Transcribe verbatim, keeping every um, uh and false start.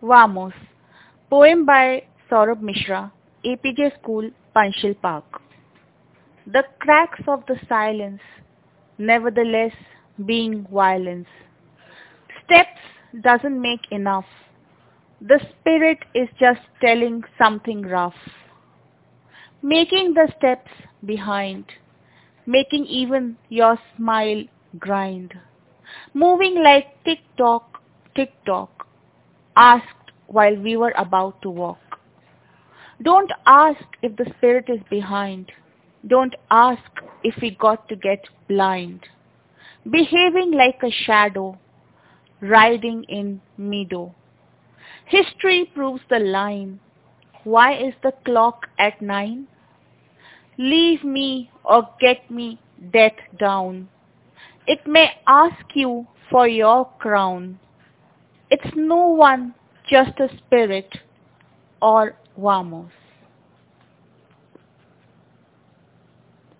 Vamos, poem by Saurabh Mishra, A P J School, Panchshil Park. The cracks of the silence, nevertheless being violence. Steps doesn't make enough. The spirit is just telling something rough. Making the steps behind, making even your smile grind. Moving like tick-tock, tick-tock, asked while we were about to walk. Don't ask if the spirit is behind. Don't ask if we got to get blind. Behaving like a shadow, riding in meadow. History proves the line. Why is the clock at nine? Leave me or get me death down. It may ask you for your crown. It's no one, just a spirit or vamos.